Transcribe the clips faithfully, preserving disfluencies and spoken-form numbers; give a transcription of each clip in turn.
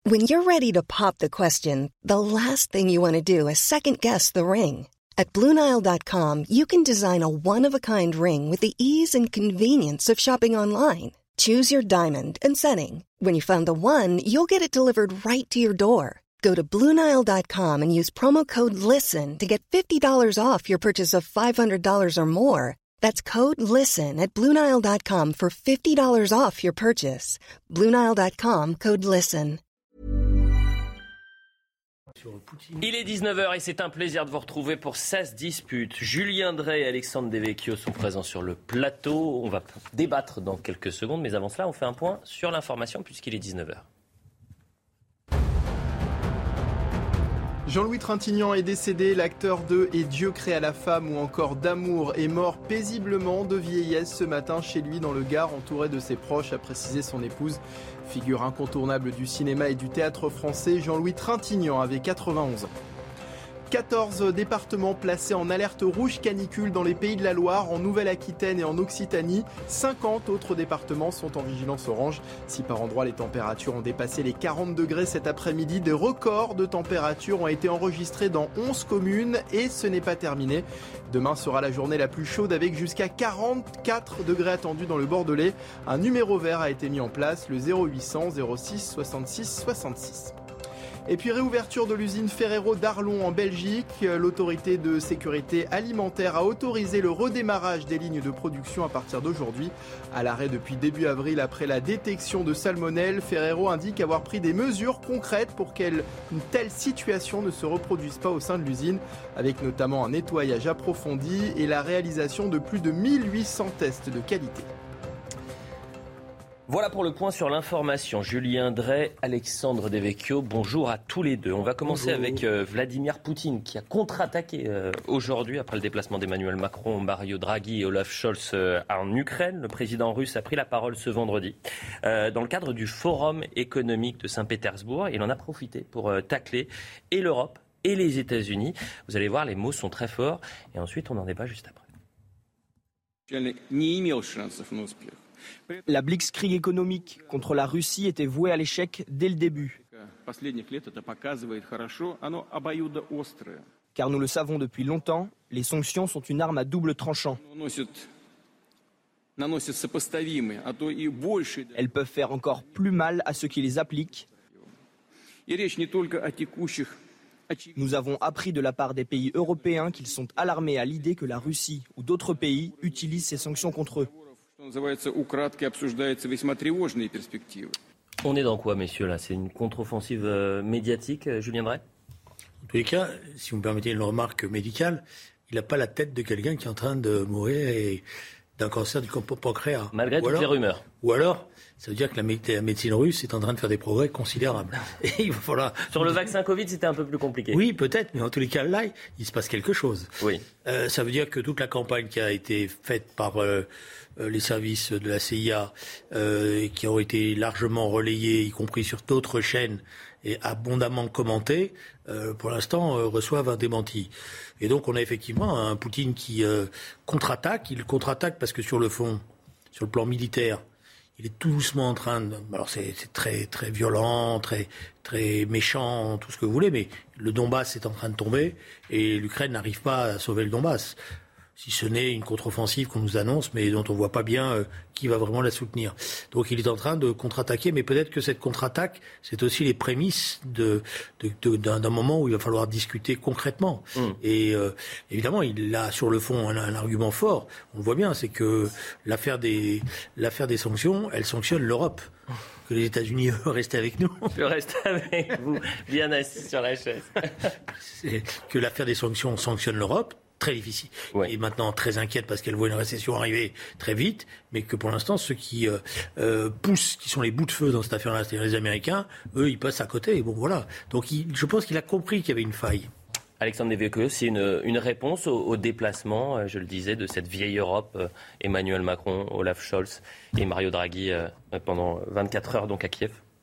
When you're ready to pop the question, the last thing you want to do is second-guess the ring. At Blue Nile dot com, you can design a one-of-a-kind ring with the ease and convenience of shopping online. Choose your diamond and setting. When you find the one, you'll get it delivered right to your door. Go to Blue Nile dot com and use promo code LISTEN to get fifty dollars off your purchase of five hundred dollars or more. That's code LISTEN at Blue Nile dot com for fifty dollars off your purchase. Blue Nile dot com, code LISTEN. Il est dix-neuf heures et c'est un plaisir de vous retrouver pour Ça se dispute. Julien Drey et Alexandre Devecchio sont présents sur le plateau. On va débattre dans quelques secondes, mais avant cela, on fait un point sur l'information puisqu'il est dix-neuf heures. Jean-Louis Trintignant est décédé, l'acteur de Et Dieu créa la femme ou encore d'Amour est mort paisiblement de vieillesse ce matin chez lui dans le Gard, entouré de ses proches, a précisé son épouse. Figure incontournable du cinéma et du théâtre français, Jean-Louis Trintignant avait quatre-vingt-onze ans. quatorze départements placés en alerte rouge canicule dans les Pays de la Loire, en Nouvelle-Aquitaine et en Occitanie. cinquante autres départements sont en vigilance orange. Si par endroits les températures ont dépassé les quarante degrés cet après-midi, des records de température ont été enregistrés dans onze communes et ce n'est pas terminé. Demain sera la journée la plus chaude avec jusqu'à quarante-quatre degrés attendus dans le Bordelais. Un numéro vert a été mis en place, le zéro huit cents zéro six soixante-six soixante-six. Et puis réouverture de l'usine Ferrero d'Arlon en Belgique. L'autorité de sécurité alimentaire a autorisé le redémarrage des lignes de production à partir d'aujourd'hui. À l'arrêt depuis début avril après la détection de salmonelle, Ferrero indique avoir pris des mesures concrètes pour qu'une telle situation ne se reproduise pas au sein de l'usine, avec notamment un nettoyage approfondi et la réalisation de plus de mille huit cents tests de qualité. Voilà pour le point sur l'information. Julien Drey, Alexandre Devecchio, bonjour à tous les deux. On va commencer bonjour. avec euh, Vladimir Poutine qui a contre-attaqué euh, aujourd'hui après le déplacement d'Emmanuel Macron, Mario Draghi et Olaf Scholz euh, en Ukraine. Le président russe a pris la parole ce vendredi euh, dans le cadre du Forum économique de Saint-Pétersbourg. Il en a profité pour euh, tacler et l'Europe et les États-Unis. Vous allez voir, les mots sont très forts et ensuite on en débat juste après. La blitzkrieg économique contre la Russie était vouée à l'échec dès le début. Car nous le savons depuis longtemps, les sanctions sont une arme à double tranchant. Elles peuvent faire encore plus mal à ceux qui les appliquent. Nous avons appris de la part des pays européens qu'ils sont alarmés à l'idée que la Russie ou d'autres pays utilisent ces sanctions contre eux. On est dans quoi, messieurs, là ? C'est une contre-offensive euh, médiatique, euh, Julien Drey ? En tous les cas, si vous me permettez une remarque médicale, il n'a pas la tête de quelqu'un qui est en train de mourir et d'un cancer du pancréas. Malgré ou toutes alors, les rumeurs. Ou alors, ça veut dire que la, mé- la médecine russe est en train de faire des progrès considérables. Et il va falloir... Sur le vaccin Covid, c'était un peu plus compliqué. Oui, peut-être, mais en tous les cas, là, il se passe quelque chose. Oui. Euh, ça veut dire que toute la campagne qui a été faite par euh, les services de la C I A, euh, et qui ont été largement relayés, y compris sur d'autres chaînes, et abondamment commentés, euh, pour l'instant, euh, reçoivent un démenti. Et donc, on a effectivement un Poutine qui euh, contre-attaque. Il contre-attaque parce que sur le fond, sur le plan militaire, il est tout doucement en train de... Alors, c'est, c'est très, très violent, très, très méchant, tout ce que vous voulez, mais le Donbass est en train de tomber et l'Ukraine n'arrive pas à sauver le Donbass. Si ce n'est une contre-offensive qu'on nous annonce, mais dont on ne voit pas bien euh, qui va vraiment la soutenir. Donc il est en train de contre-attaquer, mais peut-être que cette contre-attaque, c'est aussi les prémices de, de, de, d'un, d'un moment où il va falloir discuter concrètement. Mmh. Et euh, évidemment, il a sur le fond un, un argument fort, on le voit bien, c'est que l'affaire des, l'affaire des sanctions, elle sanctionne l'Europe. Que les États-Unis eux, restent avec nous. Je reste avec vous, bien assis sur la chaise. C'est que l'affaire des sanctions sanctionne l'Europe. Très difficile. Ouais. Et maintenant très inquiète parce qu'elle voit une récession arriver très vite, mais que pour l'instant, ceux qui euh, euh, poussent, qui sont les bouts de feu dans cette affaire-là, c'est-à-dire les Américains, eux, ils passent à côté. Et bon, voilà. Donc, il, je pense qu'il a compris qu'il y avait une faille. Alexandre Devecchio, c'est une, une réponse au, au déplacement, je le disais, de cette vieille Europe, euh, Emmanuel Macron, Olaf Scholz et Mario Draghi euh, pendant vingt-quatre heures donc à Kiev.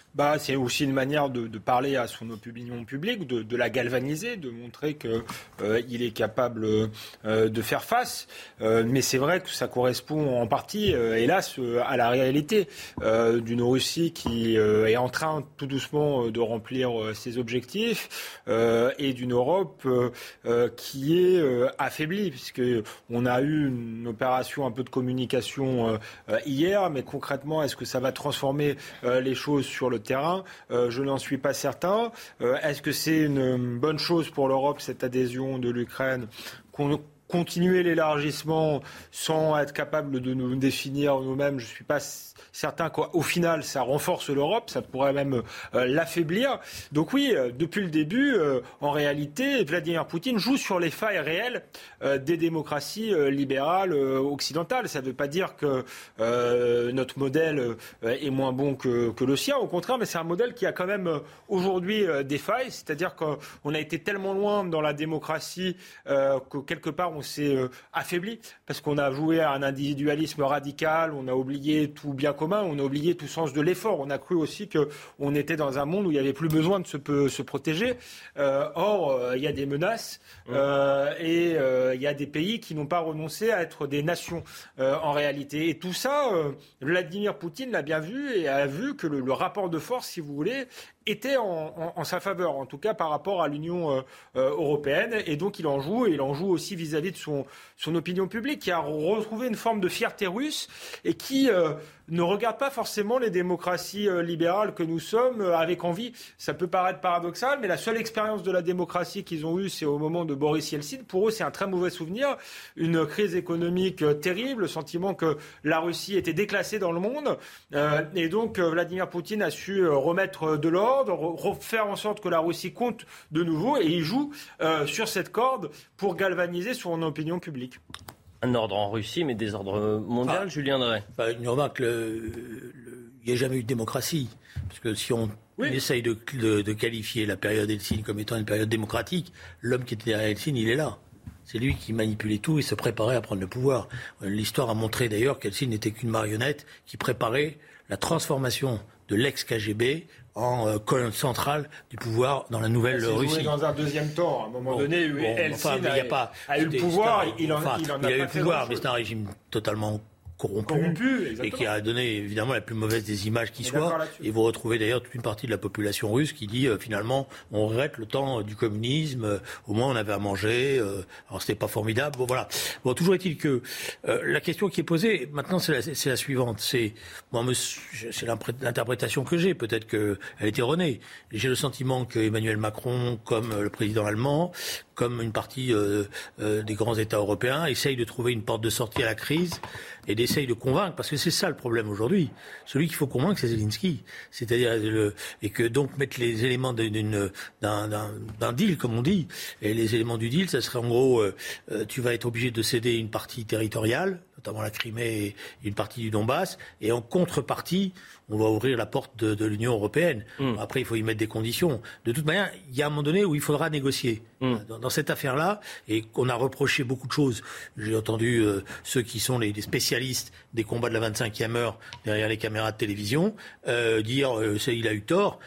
Bah, c'est aussi une manière de, de parler à son opinion publique, de, de la galvaniser, de montrer qu'il euh, est capable euh, de faire face. Euh, mais c'est vrai que ça correspond en partie, euh, hélas, euh, à la réalité euh, d'une Russie qui euh, est en train tout doucement euh, de remplir euh, ses objectifs euh, et d'une Europe euh, euh, qui est euh, affaiblie, puisqu'on a eu une opération un peu de communication euh, hier, mais concrètement, est-ce que ça va transformer euh, les choses sur le terrain, euh, je n'en suis pas certain. Euh, est-ce que c'est une bonne chose pour l'Europe, cette adhésion de l'Ukraine, qu'on continuer l'élargissement sans être capable de nous définir nous-mêmes? Je ne suis pas certain qu'au final, ça renforce l'Europe, ça pourrait même euh, l'affaiblir. Donc oui, euh, depuis le début, euh, en réalité, Vladimir Poutine joue sur les failles réelles euh, des démocraties euh, libérales euh, occidentales. Ça ne veut pas dire que euh, notre modèle euh, est moins bon que, que le sien, au contraire, mais c'est un modèle qui a quand même euh, aujourd'hui euh, des failles, c'est-à-dire qu'on a été tellement loin dans la démocratie euh, que quelque part on s'est euh, affaibli, parce qu'on a joué à un individualisme radical, on a oublié tout bien commun, on a oublié tout sens de l'effort. On a cru aussi qu'on était dans un monde où il n'y avait plus besoin de se, se protéger. Euh, or, euh, il y a des menaces euh, et euh, il y a des pays qui n'ont pas renoncé à être des nations euh, en réalité. Et tout ça, euh, Vladimir Poutine l'a bien vu et a vu que le, le rapport de force, si vous voulez, était en, en, en sa faveur, en tout cas par rapport à l'Union euh, euh, européenne. Et donc il en joue, et il en joue aussi vis-à-vis de son, son opinion publique, qui a retrouvé une forme de fierté russe et qui euh, ne regarde pas forcément les démocraties euh, libérales que nous sommes euh, avec envie. Ça peut paraître paradoxal, mais la seule expérience de la démocratie qu'ils ont eue, c'est au moment de Boris Yeltsin. Pour eux, c'est un très mauvais souvenir. Une crise économique euh, terrible, le sentiment que la Russie était déclassée dans le monde. Euh, et donc euh, Vladimir Poutine a su euh, remettre de l'ordre, faire en sorte que la Russie compte de nouveau, et il joue euh, sur cette corde pour galvaniser son opinion publique. Un ordre en Russie, mais désordre mondial, ah, Julien Drey. Enfin, une remarque, il n'y a jamais eu de démocratie. Parce que si on oui. essaye de, de, de qualifier la période Helsinki comme étant une période démocratique, l'homme qui était derrière Helsinki, il est là. C'est lui qui manipulait tout et se préparait à prendre le pouvoir. L'histoire a montré d'ailleurs qu'Helsinki n'était qu'une marionnette qui préparait la transformation de l'ex-K G B en euh, colonne centrale du pouvoir dans la nouvelle Russie. Russie. Dans un deuxième temps, à un moment bon, donné, bon, Helsinki enfin, a, pas, a eu le pouvoir, un, il en, enfin, il en il a, a pas eu le pouvoir, mais chose. c'est un régime totalement corrompu, corrompu et qui a donné évidemment la plus mauvaise des images qui soit. Et vous retrouvez d'ailleurs toute une partie de la population russe qui dit euh, finalement on regrette le temps euh, du communisme, euh, au moins on avait à manger, euh, alors c'était pas formidable. Bon voilà. Bon, toujours est-il que euh, la question qui est posée maintenant c'est la, c'est la suivante. C'est moi, c'est l'interprétation que j'ai. Peut-être qu'elle est erronée. J'ai le sentiment que Emmanuel Macron, comme le président allemand, comme une partie euh, euh, des grands États européens, essaye de trouver une porte de sortie à la crise et d'essaye de convaincre, parce que c'est ça le problème aujourd'hui. Celui qu'il faut convaincre, c'est Zelensky. C'est-à-dire, le, et que donc mettre les éléments d'une, d'un, d'un, d'un deal, comme on dit, et les éléments du deal, ça serait en gros, euh, tu vas être obligé de céder une partie territoriale, notamment la Crimée et une partie du Donbass, et en contrepartie, on va ouvrir la porte de, de l'Union européenne. Mmh. Après, il faut y mettre des conditions. De toute manière, il y a un moment donné où il faudra négocier. Mmh. Dans, dans cette affaire-là, et qu'on a reproché beaucoup de choses. J'ai entendu euh, ceux qui sont les, les spécialistes des combats de la vingt-cinquième heure derrière les caméras de télévision euh, dire euh, il a eu tort.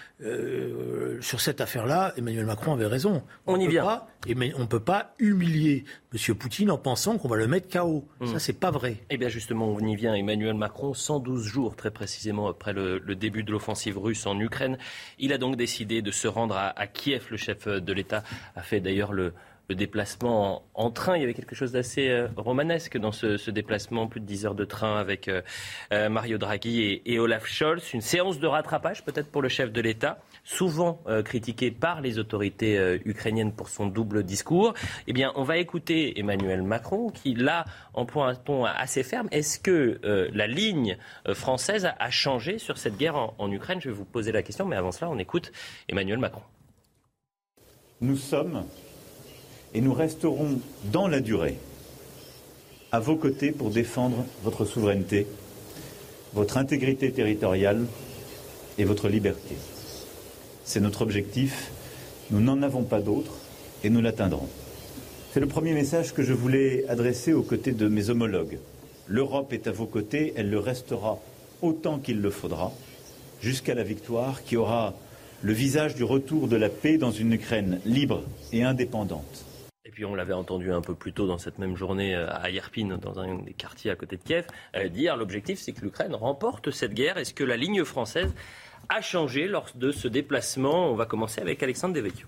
Euh, sur cette affaire-là, Emmanuel Macron avait raison. On, on y vient. Pas, et mais on ne peut pas humilier M. Poutine en pensant qu'on va le mettre K O. Mmh. Ça, c'est pas vrai. Eh bien, justement, on y vient. Emmanuel Macron, cent douze jours, très précisément, après le, le début de l'offensive russe en Ukraine. Il a donc décidé de se rendre à, à Kiev. Le chef de l'État a fait d'ailleurs le, le déplacement en, en train. Il y avait quelque chose d'assez euh, romanesque dans ce, ce déplacement. Plus de dix heures de train avec euh, euh, Mario Draghi et, et Olaf Scholz. Une séance de rattrapage, peut-être, pour le chef de l'État. Souvent euh, critiqué par les autorités euh, ukrainiennes pour son double discours. Eh bien, on va écouter Emmanuel Macron qui, là, emploie un ton assez ferme. Est-ce que euh, la ligne euh, française a, a changé sur cette guerre en, en Ukraine ? Je vais vous poser la question, mais avant cela, on écoute Emmanuel Macron. Nous sommes et nous resterons dans la durée à vos côtés pour défendre votre souveraineté, votre intégrité territoriale et votre liberté. C'est notre objectif, nous n'en avons pas d'autre et nous l'atteindrons. C'est le premier message que je voulais adresser aux côtés de mes homologues. L'Europe est à vos côtés, elle le restera autant qu'il le faudra. jusqu'à la victoire, qui aura le visage du retour de la paix dans une Ukraine libre et indépendante. Et puis on l'avait entendu un peu plus tôt dans cette même journée à Irpin, dans un des quartiers à côté de Kiev, euh, dire l'objectif c'est que l'Ukraine remporte cette guerre. Est-ce que la ligne française a changé lors de ce déplacement? On va commencer avec Alexandre Devecchio.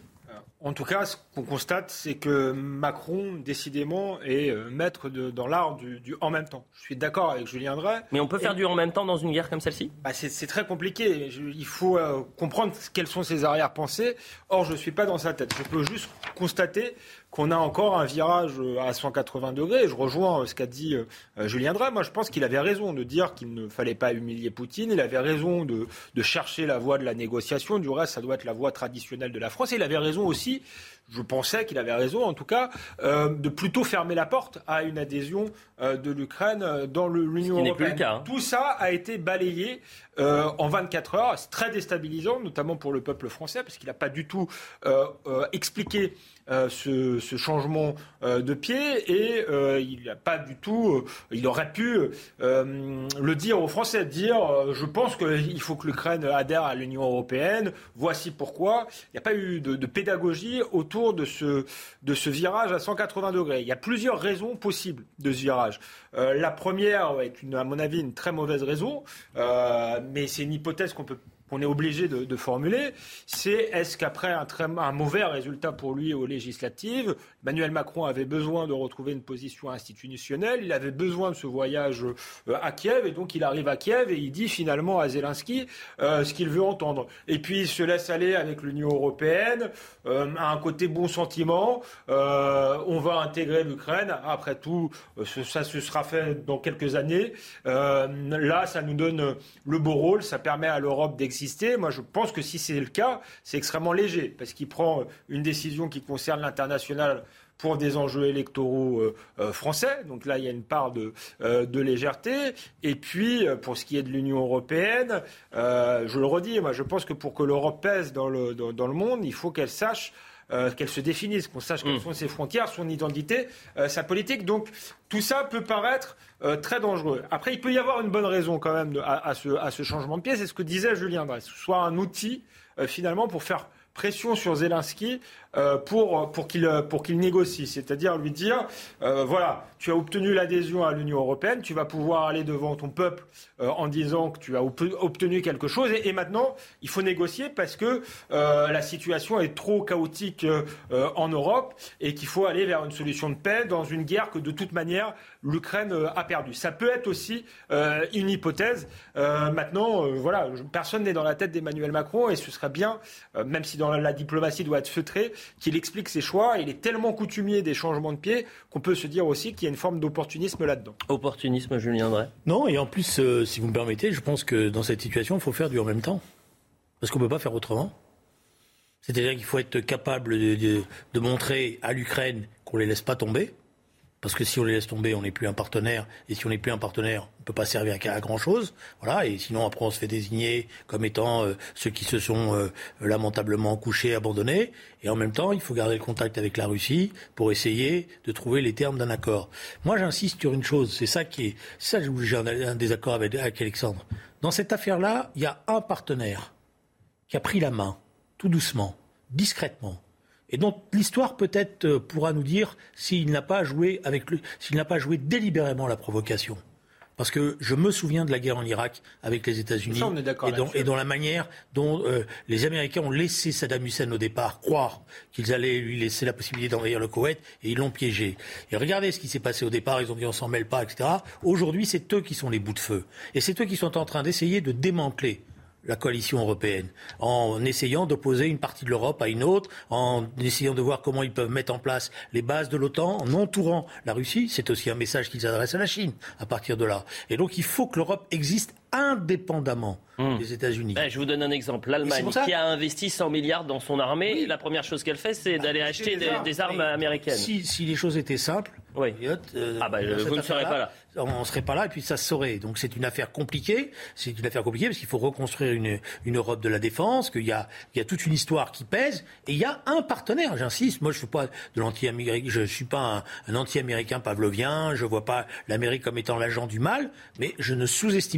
En tout cas, ce qu'on constate, c'est que Macron, décidément, est maître de, dans l'art du, du en même temps. Je suis d'accord avec Julien Drey. Mais on peut faire et, du en même temps dans une guerre comme celle-ci? bah c'est, c'est très compliqué. Je, il faut euh, comprendre quelles sont ses arrière-pensées. Or, je ne suis pas dans sa tête. Je peux juste constater qu'on a encore un virage à cent quatre-vingts degrés. Je rejoins ce qu'a dit euh, Julien Drey. Moi, je pense qu'il avait raison de dire qu'il ne fallait pas humilier Poutine. Il avait raison de, de chercher la voie de la négociation. Du reste, ça doit être la voie traditionnelle de la France. Et il avait raison aussi, je pensais qu'il avait raison en tout cas, euh, de plutôt fermer la porte à une adhésion euh, de l'Ukraine dans le, l'Union européenne. Plus le cas, hein. Tout ça a été balayé euh, en vingt-quatre heures. C'est très déstabilisant, notamment pour le peuple français, parce qu'il n'a pas du tout euh, euh, expliqué Euh, ce, ce changement euh, de pied et euh, il n'a pas du tout, euh, il aurait pu euh, le dire aux Français, dire euh, je pense qu'il faut que l'Ukraine adhère à l'Union européenne, voici pourquoi. Il n'y a pas eu de, de pédagogie autour de ce, de ce virage à cent quatre-vingts degrés. Il y a plusieurs raisons possibles de ce virage. Euh, la première est, une, à mon avis, une très mauvaise raison, euh, mais c'est une hypothèse qu'on peut qu'on est obligé de, de formuler, c'est est-ce qu'après un, très, un mauvais résultat pour lui aux législatives, Emmanuel Macron avait besoin de retrouver une position institutionnelle, il avait besoin de ce voyage euh, à Kiev, et donc il arrive à Kiev et il dit finalement à Zelensky euh, ce qu'il veut entendre. Et puis il se laisse aller avec l'Union européenne, euh, à un côté bon sentiment, euh, on va intégrer l'Ukraine, après tout, euh, ça se sera fait dans quelques années. Euh, là, ça nous donne le beau rôle, ça permet à l'Europe d'exister. Moi, je pense que si c'est le cas, c'est extrêmement léger, parce qu'il prend une décision qui concerne l'international pour des enjeux électoraux euh, euh, français. Donc là, il y a une part de, euh, de légèreté. Et puis, pour ce qui est de l'Union européenne, euh, je le redis, moi, je pense que pour que l'Europe pèse dans le, dans, dans le monde, il faut qu'elle sache Euh, qu'elle se définisse, qu'on sache quelles mmh. sont ses frontières, son identité, euh, sa politique. Donc tout ça peut paraître euh, très dangereux. Après, il peut y avoir une bonne raison quand même de, à, à, ce, à ce changement de pied. C'est ce que disait Julien Drey. Ce soit un outil euh, finalement pour faire pression sur Zelensky euh, pour, pour, qu'il, pour qu'il négocie. C'est-à-dire lui dire, euh, voilà, tu as obtenu l'adhésion à l'Union européenne, tu vas pouvoir aller devant ton peuple euh, en disant que tu as obtenu quelque chose et, et maintenant, il faut négocier parce que euh, la situation est trop chaotique euh, en Europe et qu'il faut aller vers une solution de paix dans une guerre que de toute manière, l'Ukraine euh, a perdue. Ça peut être aussi euh, une hypothèse. Euh, maintenant, euh, voilà, personne n'est dans la tête d'Emmanuel Macron et ce serait bien, euh, même si dans la, la diplomatie doit être feutrée, qu'il explique ses choix. Il est tellement coutumier des changements de pied qu'on peut se dire aussi qu'il y a une forme d'opportunisme là-dedans. Opportunisme, Julien Drey? Non, et en plus, euh, si vous me permettez, je pense que dans cette situation, il faut faire du en même temps. Parce qu'on ne peut pas faire autrement. C'est-à-dire qu'il faut être capable de, de, de montrer à l'Ukraine qu'on ne les laisse pas tomber. Parce que si on les laisse tomber, on n'est plus un partenaire. Et si on n'est plus un partenaire, on ne peut pas servir à, à grand-chose. Voilà. Et sinon, après, on se fait désigner comme étant euh, ceux qui se sont euh, lamentablement couchés, abandonnés. Et en même temps, il faut garder le contact avec la Russie pour essayer de trouver les termes d'un accord. Moi, j'insiste sur une chose. C'est ça qui est... C'est ça où j'ai un, un désaccord avec, avec Alexandre. Dans cette affaire-là, il y a un partenaire qui a pris la main, tout doucement, discrètement. Et donc l'histoire peut-être pourra nous dire s'il n'a pas joué avec le, s'il n'a pas joué délibérément la provocation. Parce que je me souviens de la guerre en Irak avec les États-Unis ça, on est d'accord et, dans, et dans la manière dont euh, les Américains ont laissé Saddam Hussein au départ croire qu'ils allaient lui laisser la possibilité d'envahir le Koweït et ils l'ont piégé. Et regardez ce qui s'est passé au départ, ils ont dit on s'en mêle pas, et cetera. Aujourd'hui, c'est eux qui sont les bouts de feu. Et c'est eux qui sont en train d'essayer de démanteler la coalition européenne, en essayant d'opposer une partie de l'Europe à une autre, en essayant de voir comment ils peuvent mettre en place les bases de l'OTAN, en entourant la Russie. C'est aussi un message qu'ils adressent à la Chine, à partir de là. Et donc il faut que l'Europe existe indépendamment mmh. des États-Unis. Ben, je vous donne un exemple. L'Allemagne, qui a investi cent milliards dans son armée, oui. la première chose qu'elle fait, c'est d'aller ah, acheter des, des, des armes oui. américaines. Si, si les choses étaient simples, oui. euh, ah bah, vous ne serez pas là. On ne serait pas là et puis ça se saurait. Donc c'est une affaire compliquée. C'est une affaire compliquée parce qu'il faut reconstruire une, une Europe de la défense, qu'il y a, il y a toute une histoire qui pèse et il y a un partenaire, j'insiste. Moi je ne suis pas de l'anti-américain, je suis pas un, un anti-américain pavlovien, je ne vois pas l'Amérique comme étant l'agent du mal, mais je ne sous-estime pas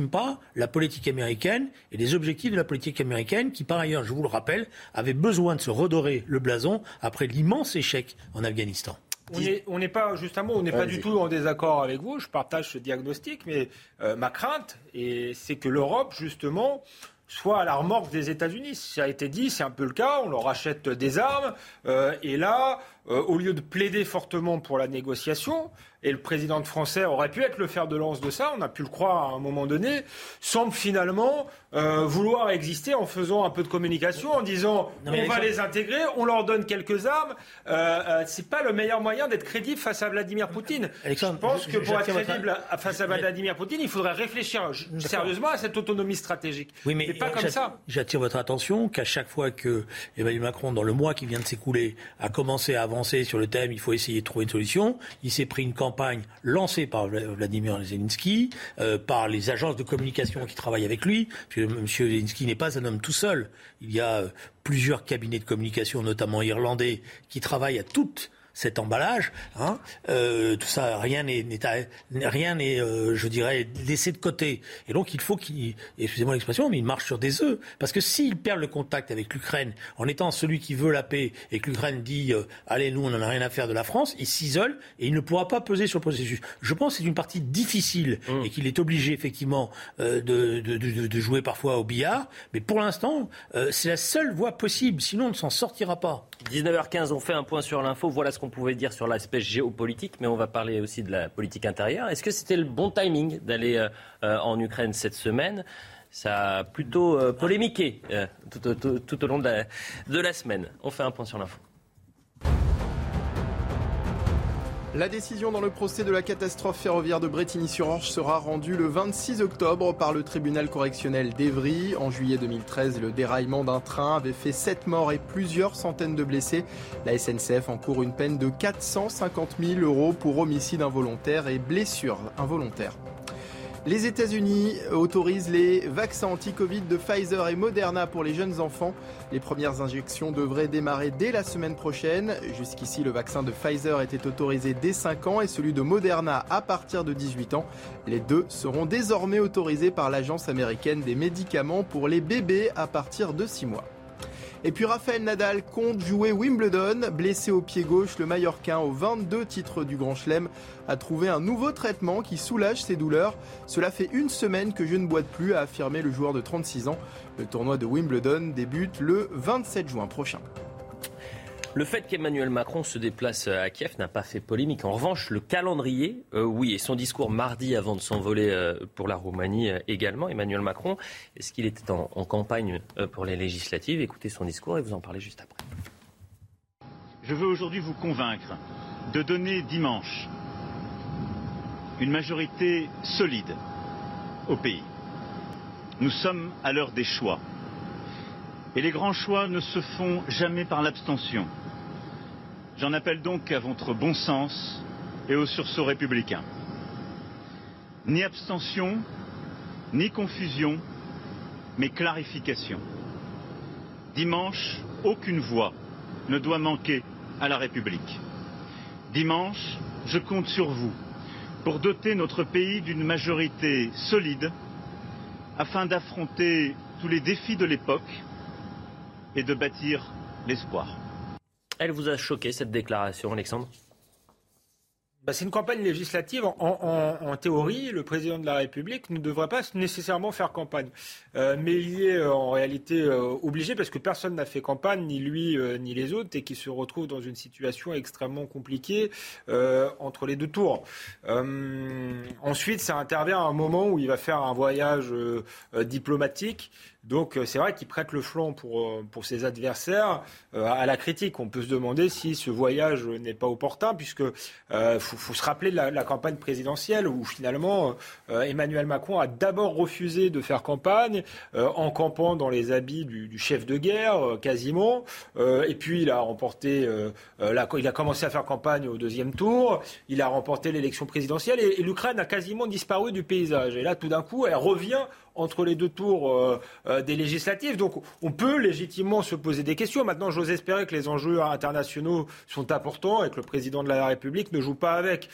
la politique américaine et les objectifs de la politique américaine qui, par ailleurs, je vous le rappelle, avait besoin de se redorer le blason après l'immense échec en Afghanistan. On n'est pas, justement, on n'est pas du tout en désaccord avec vous. Je partage ce diagnostic, mais euh, ma crainte, et c'est que l'Europe, justement, soit à la remorque des États-Unis. Ça a été dit, c'est un peu le cas. On leur achète des armes, euh, et là, euh, au lieu de plaider fortement pour la négociation, et le président français aurait pu être le fer de lance de ça, on a pu le croire à un moment donné, semble finalement euh, vouloir exister en faisant un peu de communication, en disant non, on va les intégrer, on leur donne quelques armes. Euh, euh, c'est pas le meilleur moyen d'être crédible face à Vladimir Poutine. Alexandre, je pense que pour être crédible votre... face à Vladimir Poutine, il faudrait réfléchir sérieusement à cette autonomie stratégique. Oui, mais, mais pas comme ça. J'attire votre attention qu'à chaque fois que Emmanuel Macron, dans le mois qui vient de s'écouler, a commencé à avancer sur le thème, il faut essayer de trouver une solution, il s'est pris une campagne lancée par Vladimir Zelensky, euh, par les agences de communication qui travaillent avec lui, parce que M. Zelensky n'est pas un homme tout seul. Il y a euh, plusieurs cabinets de communication, notamment irlandais, qui travaillent à toute cet emballage, hein, euh, tout ça, rien n'est, n'est rien n'est, euh, je dirais, laissé de côté. Et donc il faut qu'il, excusez-moi l'expression, mais il marche sur des œufs, parce que s'il perd le contact avec l'Ukraine, en étant celui qui veut la paix, et que l'Ukraine dit, euh, allez, nous, on n'en a rien à faire de la France, il s'isole et il ne pourra pas peser sur le processus. Je pense que c'est une partie difficile mmh. et qu'il est obligé effectivement euh, de, de, de, de jouer parfois au billard, mais pour l'instant, euh, c'est la seule voie possible. Sinon, on ne s'en sortira pas. dix-neuf heures quinze, on fait un point sur l'info. Voilà ce qu'on pouvait dire sur l'aspect géopolitique, mais on va parler aussi de la politique intérieure. Est-ce que c'était le bon timing d'aller euh, en Ukraine cette semaine ? Ça a plutôt euh, polémiqué euh, tout, tout, tout au long de la, de la semaine. On fait un point sur l'info. La décision dans le procès de la catastrophe ferroviaire de Brétigny-sur-Orge sera rendue le vingt-six octobre par le tribunal correctionnel d'Évry. En juillet deux mille treize, le déraillement d'un train avait fait sept morts et plusieurs centaines de blessés. La S N C F encourt une peine de quatre cent cinquante mille euros pour homicide involontaire et blessure involontaire. Les États-Unis autorisent les vaccins anti-Covid de Pfizer et Moderna pour les jeunes enfants. Les premières injections devraient démarrer dès la semaine prochaine. Jusqu'ici, le vaccin de Pfizer était autorisé dès cinq ans et celui de Moderna à partir de dix-huit ans. Les deux seront désormais autorisés par l'Agence américaine des médicaments pour les bébés à partir de six mois. Et puis Rafael Nadal compte jouer Wimbledon. Blessé au pied gauche, le Mallorquin, aux vingt-deux titres du Grand Chelem, a trouvé un nouveau traitement qui soulage ses douleurs. Cela fait une semaine que je ne boite plus, a affirmé le joueur de trente-six ans. Le tournoi de Wimbledon débute le vingt-sept juin prochain. Le fait qu'Emmanuel Macron se déplace à Kiev n'a pas fait polémique. En revanche, le calendrier, euh, oui, et son discours mardi avant de s'envoler euh, pour la Roumanie euh, également, Emmanuel Macron, est-ce qu'il était en, en campagne euh, pour les législatives ? Écoutez son discours et vous en parlez juste après. Je veux aujourd'hui vous convaincre de donner dimanche une majorité solide au pays. Nous sommes à l'heure des choix. Et les grands choix ne se font jamais par l'abstention. J'en appelle donc à votre bon sens et au sursaut républicain. Ni abstention, ni confusion, mais clarification. Dimanche, aucune voix ne doit manquer à la République. Dimanche, je compte sur vous pour doter notre pays d'une majorité solide afin d'affronter tous les défis de l'époque et de bâtir l'espoir. Elle vous a choqué, cette déclaration, Alexandre ? Bah, c'est une campagne législative. En, en, en théorie, le président de la République ne devrait pas nécessairement faire campagne. Euh, mais il y est euh, en réalité euh, obligé parce que personne n'a fait campagne, ni lui euh, ni les autres, et qui se retrouve dans une situation extrêmement compliquée euh, entre les deux tours. Euh, ensuite, ça intervient à un moment où il va faire un voyage euh, euh, diplomatique. Donc c'est vrai qu'il prête le flanc pour, pour ses adversaires euh, à la critique. On peut se demander si ce voyage n'est pas opportun, puisque euh, faut, faut se rappeler de la, la campagne présidentielle où finalement euh, Emmanuel Macron a d'abord refusé de faire campagne euh, en campant dans les habits du, du chef de guerre euh, quasiment, euh, et puis il a remporté, euh, la, il a commencé à faire campagne au deuxième tour, il a remporté l'élection présidentielle et, et l'Ukraine a quasiment disparu du paysage. Et là tout d'un coup elle revient entre les deux tours euh, euh, des législatives. Donc on peut légitimement se poser des questions. Maintenant, j'ose espérer que les enjeux internationaux sont importants et que le président de la République ne joue pas avec.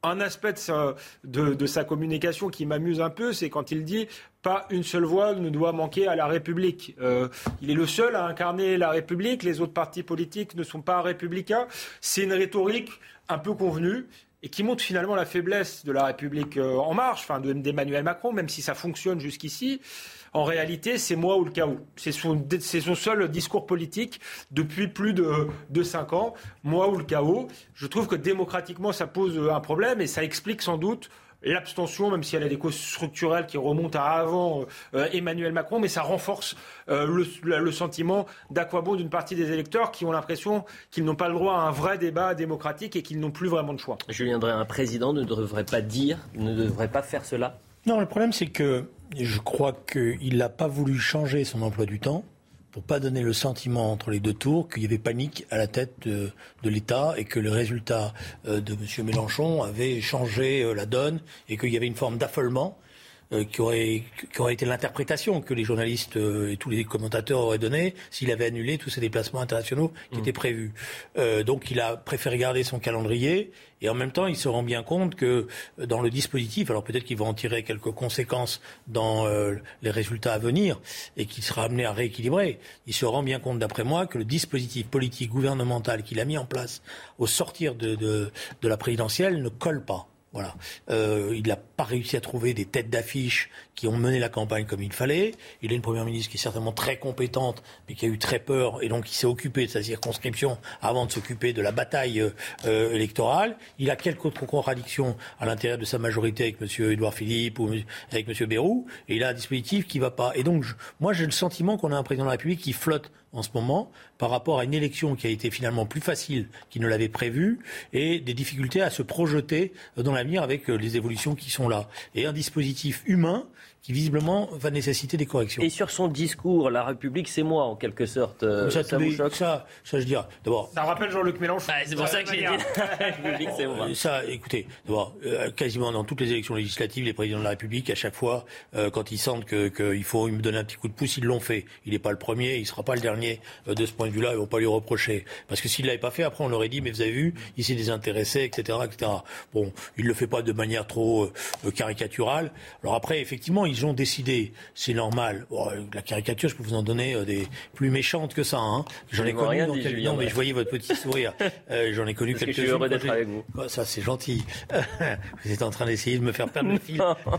un aspect de sa, de, de sa communication qui m'amuse un peu, c'est quand il dit « pas une seule voix ne doit manquer à la République euh, ». Il est le seul à incarner la République, les autres partis politiques ne sont pas républicains. C'est une rhétorique un peu convenue et qui montre finalement la faiblesse de la République euh, en marche, enfin de, d'Emmanuel Macron, même si ça fonctionne jusqu'ici. En réalité, c'est moi ou le chaos. C'est son, c'est son seul discours politique depuis plus de, de cinq ans. Moi ou le chaos. Je trouve que démocratiquement, ça pose un problème et ça explique sans doute l'abstention, même si elle a des causes structurelles qui remontent à avant euh, Emmanuel Macron, mais ça renforce euh, le, le sentiment d'aquabon d'une partie des électeurs qui ont l'impression qu'ils n'ont pas le droit à un vrai débat démocratique et qu'ils n'ont plus vraiment de choix. Julien Drey, un président ne devrait pas dire, ne devrait pas faire cela ? Non, le problème c'est que je crois qu'il n'a pas voulu changer son emploi du temps pour pas donner le sentiment entre les deux tours qu'il y avait panique à la tête de, de l'État et que le résultat euh, de M. Mélenchon avait changé euh, la donne et qu'il y avait une forme d'affolement euh, qui, aurait, qui aurait été l'interprétation que les journalistes euh, et tous les commentateurs auraient donnée s'il avait annulé tous ces déplacements internationaux qui mmh. étaient prévus. Euh, donc il a préféré garder son calendrier. Et en même temps, il se rend bien compte que dans le dispositif, alors peut-être qu'il va en tirer quelques conséquences dans euh, les résultats à venir et qu'il sera amené à rééquilibrer, il se rend bien compte, d'après moi, que le dispositif politique gouvernemental qu'il a mis en place au sortir de, de, de la présidentielle ne colle pas. Voilà. Euh, il n'a pas réussi à trouver des têtes d'affiche qui ont mené la campagne comme il fallait. Il a une première ministre qui est certainement très compétente, mais qui a eu très peur et donc qui s'est occupé de sa circonscription avant de s'occuper de la bataille euh, électorale. Il a quelques autres contradictions à l'intérieur de sa majorité avec M. Édouard Philippe ou avec M. Bayrou. Et il a un dispositif qui ne va pas. Et donc, je, moi, j'ai le sentiment qu'on a un président de la République qui flotte en ce moment par rapport à une élection qui a été finalement plus facile qu'il ne l'avait prévu et des difficultés à se projeter dans l'avenir avec les évolutions qui sont là. Et un dispositif humain qui visiblement va nécessiter des corrections. Et sur son discours, la République, c'est moi, en quelque sorte. Euh, ça, ça vous choque ça, ça, je dirais. D'abord. Ça rappelle Jean-Luc Mélenchon. Bah, c'est pour ça, ça que j'ai dit. La République, c'est moi. Ça, écoutez, d'abord, euh, quasiment dans toutes les élections législatives, les présidents de la République, à chaque fois, euh, quand ils sentent que, qu'il faut me donner un petit coup de pouce, ils l'ont fait. Il n'est pas le premier, il ne sera pas le dernier euh, de ce point de vue-là. Ils ne vont pas lui reprocher. Parce que s'il ne l'avait pas fait, après, on l'aurait dit, mais vous avez vu, il s'est désintéressé, et cetera, et cetera. Bon, il ne le fait pas de manière trop euh, caricaturale. Alors après, effectivement, ils ont décidé. C'est normal. Bon, la caricature, je peux vous en donner euh, des plus méchantes que ça. Hein. J'en ai connu dans quelques... Non, mais je voyais votre petit sourire. Euh, j'en ai connu quelques-unes. Je suis heureux d'être avec vous. Oh, ça, c'est gentil. Vous êtes en train d'essayer de me faire perdre le fil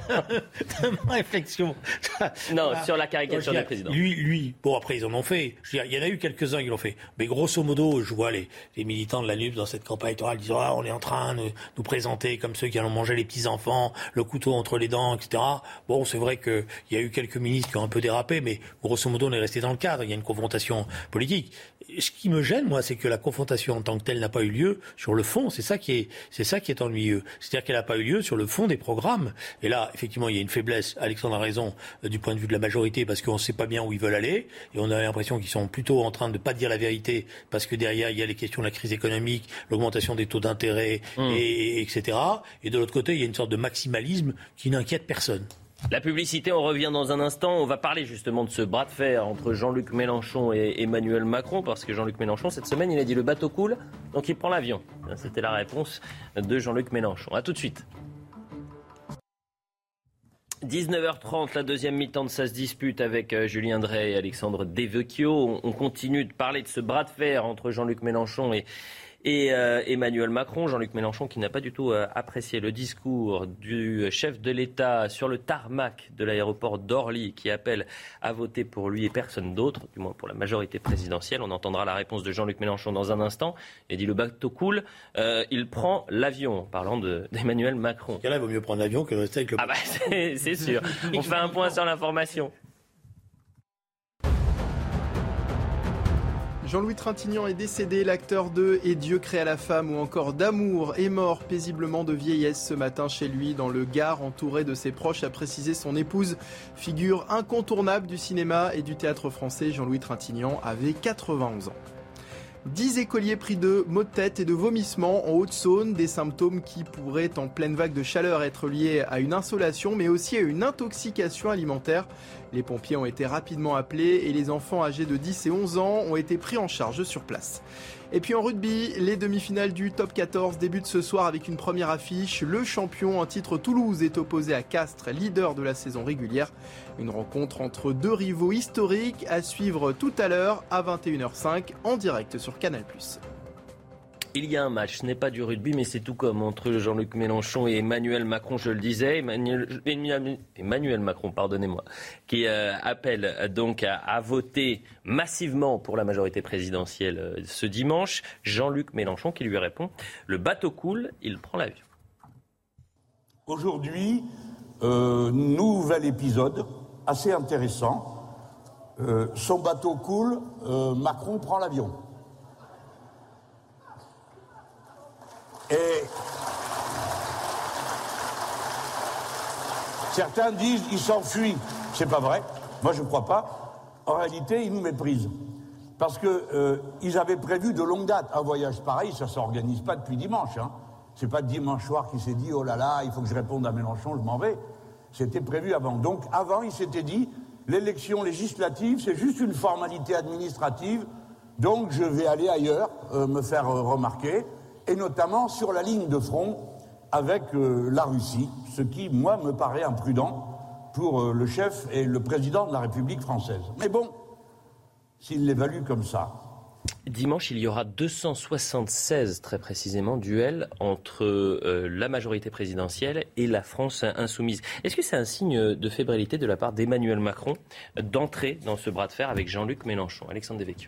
de ma réflexion. Non, ah, sur la caricature du président. Lui, lui, bon, après, ils en ont fait. Je veux dire, il y en a eu quelques-uns qui l'ont fait. Mais grosso modo, je vois les, les militants de la N U P dans cette campagne électorale disant ah, on est en train de nous présenter comme ceux qui allons manger les petits-enfants, le couteau entre les dents, et cetera. Bon, c'est vrai qu'il y a eu quelques ministres qui ont un peu dérapé, mais grosso modo, on est resté dans le cadre. Il y a une confrontation politique. Ce qui me gêne, moi, c'est que la confrontation en tant que telle n'a pas eu lieu sur le fond. C'est ça qui est, c'est ça qui est ennuyeux. C'est-à-dire qu'elle n'a pas eu lieu sur le fond des programmes. Et là, effectivement, il y a une faiblesse. Alexandre a raison euh, du point de vue de la majorité parce qu'on ne sait pas bien où ils veulent aller. Et on a l'impression qu'ils sont plutôt en train de ne pas dire la vérité parce que derrière, il y a les questions de la crise économique, l'augmentation des taux d'intérêt, mmh. et, et, etc. Et de l'autre côté, il y a une sorte de maximalisme qui n'inquiète personne. La publicité, on revient dans un instant. On va parler justement de ce bras de fer entre Jean-Luc Mélenchon et Emmanuel Macron, parce que Jean-Luc Mélenchon, cette semaine, il a dit le bateau coule, donc il prend l'avion. C'était la réponse de Jean-Luc Mélenchon. A tout de suite. dix-neuf heures trente, la deuxième mi-temps de Ça se dispute avec Julien Drey et Alexandre Devecchio. On continue de parler de ce bras de fer entre Jean-Luc Mélenchon et... Et euh, Emmanuel Macron, Jean-Luc Mélenchon qui n'a pas du tout euh, apprécié le discours du chef de l'État sur le tarmac de l'aéroport d'Orly qui appelle à voter pour lui et personne d'autre, du moins pour la majorité présidentielle. On entendra la réponse de Jean-Luc Mélenchon dans un instant. Il dit le bateau coule, euh, il prend l'avion, parlant de, d'Emmanuel Macron. Là, il vaut mieux prendre l'avion que de rester avec le bateau. Ah bah c'est, c'est sûr. On fait un point sur l'information. Jean-Louis Trintignant est décédé, l'acteur de Et Dieu créa la femme ou encore d'Amour est mort paisiblement de vieillesse ce matin chez lui dans le Gard, entouré de ses proches, a précisé son épouse. Figure incontournable du cinéma et du théâtre français, Jean-Louis Trintignant avait quatre-vingt-onze ans. dix écoliers pris de maux de tête et de vomissements en Haute-Saône, des symptômes qui pourraient en pleine vague de chaleur être liés à une insolation mais aussi à une intoxication alimentaire. Les pompiers ont été rapidement appelés et les enfants âgés de dix et onze ans ont été pris en charge sur place. Et puis en rugby, les demi-finales du top quatorze débutent ce soir avec une première affiche. Le champion en titre Toulouse est opposé à Castres, leader de la saison régulière. Une rencontre entre deux rivaux historiques à suivre tout à l'heure à vingt et une heures cinq en direct sur Canal plus. Il y a un match, ce n'est pas du rugby, mais c'est tout comme entre Jean-Luc Mélenchon et Emmanuel Macron, je le disais. Emmanuel, Emmanuel Macron, pardonnez-moi, qui euh, appelle donc à, à voter massivement pour la majorité présidentielle euh, ce dimanche. Jean-Luc Mélenchon qui lui répond, le bateau coule, il prend l'avion. Aujourd'hui, euh, nouvel épisode assez intéressant. Euh, son bateau coule, euh, Macron prend l'avion. Et certains disent qu'il s'enfuit. C'est pas vrai. Moi, je ne crois pas. En réalité, ils nous méprisent. Parce qu'ils euh, avaient prévu de longue date. Un voyage pareil, ça ne s'organise pas depuis dimanche. Hein. C'est pas dimanche soir qu'il s'est dit « Oh là là, il faut que je réponde à Mélenchon, je m'en vais ». C'était prévu avant. Donc, avant, il s'était dit « L'élection législative, c'est juste une formalité administrative. Donc, je vais aller ailleurs, euh, me faire euh, remarquer. » Et notamment sur la ligne de front avec euh, la Russie, ce qui, moi, me paraît imprudent pour euh, le chef et le président de la République française. Mais bon, s'il l'évalue comme ça. Dimanche, il y aura deux cent soixante-seize, très précisément, duels entre euh, la majorité présidentielle et la France insoumise. Est-ce que c'est un signe de fébrilité de la part d'Emmanuel Macron d'entrer dans ce bras de fer avec Jean-Luc Mélenchon ? Alexandre Devecchio.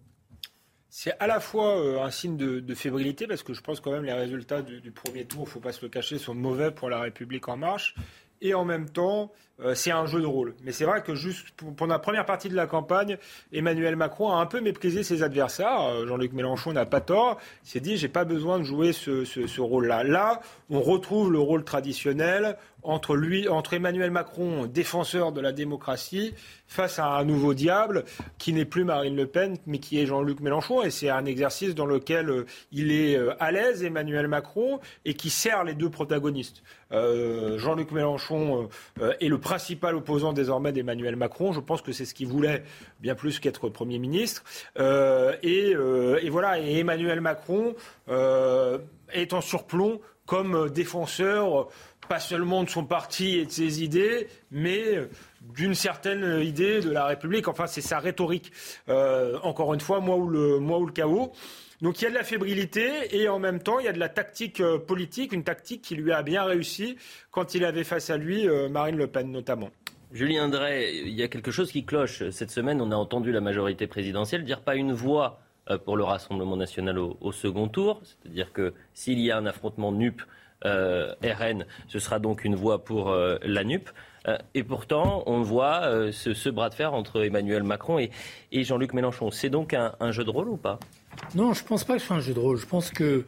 C'est à la fois euh, un signe de, de fébrilité, parce que je pense quand même les résultats du, du premier tour, il ne faut pas se le cacher, sont mauvais pour la République En Marche. Et en même temps, euh, c'est un jeu de rôle. Mais c'est vrai que juste pour, pendant la première partie de la campagne, Emmanuel Macron a un peu méprisé ses adversaires. Euh, Jean-Luc Mélenchon n'a pas tort. Il s'est dit, j'ai pas besoin de jouer ce, ce, ce rôle-là. Là, on retrouve le rôle traditionnel entre lui, entre Emmanuel Macron, défenseur de la démocratie, face à un nouveau diable qui n'est plus Marine Le Pen, mais qui est Jean-Luc Mélenchon. Et c'est un exercice dans lequel euh, il est euh, à l'aise, Emmanuel Macron, et qui sert les deux protagonistes. Euh, Jean-Luc Mélenchon euh, est le principal opposant désormais d'Emmanuel Macron. Je pense que c'est ce qu'il voulait, bien plus qu'être Premier ministre. Euh, et, euh, et voilà, et Emmanuel Macron euh, est en surplomb comme défenseur, pas seulement de son parti et de ses idées, mais d'une certaine idée de la République. Enfin, c'est sa rhétorique. Euh, encore une fois, moi ou le, moi ou le chaos. Donc il y a de la fébrilité et en même temps il y a de la tactique euh, politique, une tactique qui lui a bien réussi quand il avait face à lui euh, Marine Le Pen notamment. Julien Drey, il y a quelque chose qui cloche. Cette semaine, on a entendu la majorité présidentielle dire pas une voix euh, pour le Rassemblement national au, au second tour. C'est-à-dire que s'il y a un affrontement N U P euh, R N, ce sera donc une voix pour euh, la N U P. Euh, et pourtant, on voit euh, ce, ce bras de fer entre Emmanuel Macron et, et Jean-Luc Mélenchon. C'est donc un, un jeu de rôle ou pas ? Non, je ne pense pas que ce soit un jeu de rôle. Je pense que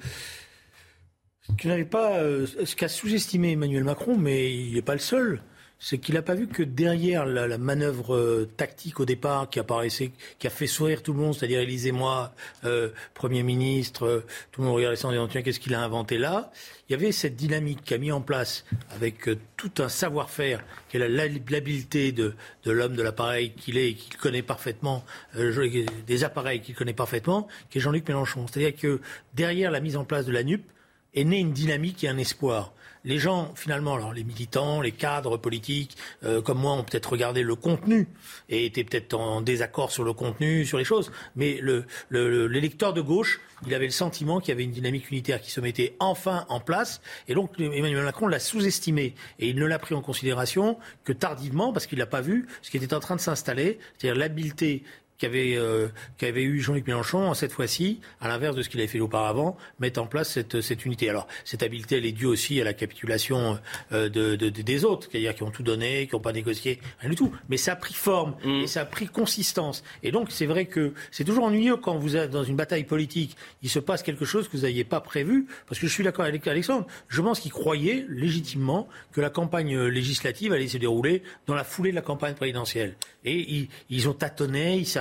tu n'avais pas euh, ce qu'a sous-estimé Emmanuel Macron, mais il n'est pas le seul. C'est qu'il n'a pas vu que derrière la, la manœuvre euh, tactique au départ qui apparaissait, qui a fait sourire tout le monde, c'est-à-dire Élysée-moi, euh, Premier ministre, euh, tout le monde regardait ça en disant tiens, qu'est-ce qu'il a inventé là ? Il y avait cette dynamique qu'a mis en place avec euh, tout un savoir-faire, qui est la, l'habileté de, de l'homme de l'appareil qu'il est et qu'il connaît parfaitement, euh, des appareils qu'il connaît parfaitement, qui est Jean-Luc Mélenchon. C'est-à-dire que derrière la mise en place de la N U P est née une dynamique et un espoir. Les gens, finalement, alors les militants, les cadres politiques, euh, comme moi, ont peut-être regardé le contenu et étaient peut-être en désaccord sur le contenu, sur les choses. Mais le, le, l'électeur de gauche, il avait le sentiment qu'il y avait une dynamique unitaire qui se mettait enfin en place. Et donc, Emmanuel Macron l'a sous-estimé. Et il ne l'a pris en considération que tardivement, parce qu'il n'a pas vu ce qui était en train de s'installer, c'est-à-dire l'habileté qu'avait, euh, qu'avait eu Jean-Luc Mélenchon, cette fois-ci, à l'inverse de ce qu'il avait fait auparavant, mettre en place cette, cette unité. Alors, cette habileté, elle est due aussi à la capitulation euh, de, de, de, des autres, c'est-à-dire qui ont tout donné, qui n'ont pas négocié, rien du tout. Mais ça a pris forme mmh. et ça a pris consistance. Et donc, c'est vrai que c'est toujours ennuyeux quand vous êtes dans une bataille politique, il se passe quelque chose que vous n'aviez pas prévu, parce que je suis d'accord avec Alexandre, je pense qu'il croyait légitimement que la campagne législative allait se dérouler dans la foulée de la campagne présidentielle. Et ils, ils ont tâtonné, ils savent